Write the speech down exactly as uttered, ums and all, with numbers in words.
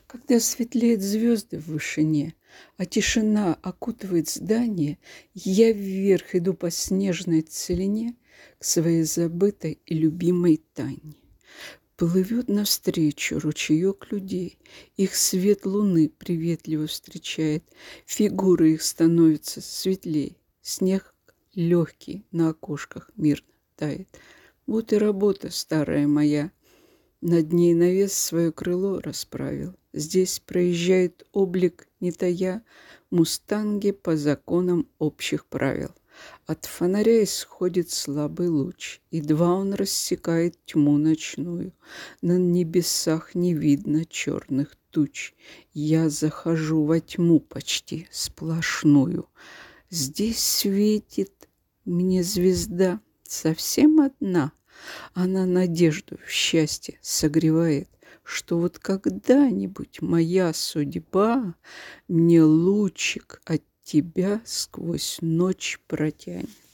Когда светлеют звезды в вышине, а тишина окутывает здание, я вверх иду по снежной целине к своей забытой и любимой Тане. Плывет навстречу ручеек людей, их свет луны приветливо встречает, фигуры их становятся светлей, снег легкий на окошках мирно тает. Вот и работа старая моя, над ней навес свое крыло расправил. Здесь проезжает облик, не тая, мустанги по законам общих правил. От фонаря исходит слабый луч, едва он рассекает тьму ночную. На небесах не видно черных туч. Я захожу во тьму почти сплошную. Здесь светит мне звезда совсем одна. Она надежду в счастье согревает, что вот когда-нибудь моя судьба мне лучик от тебя сквозь ночь протянет.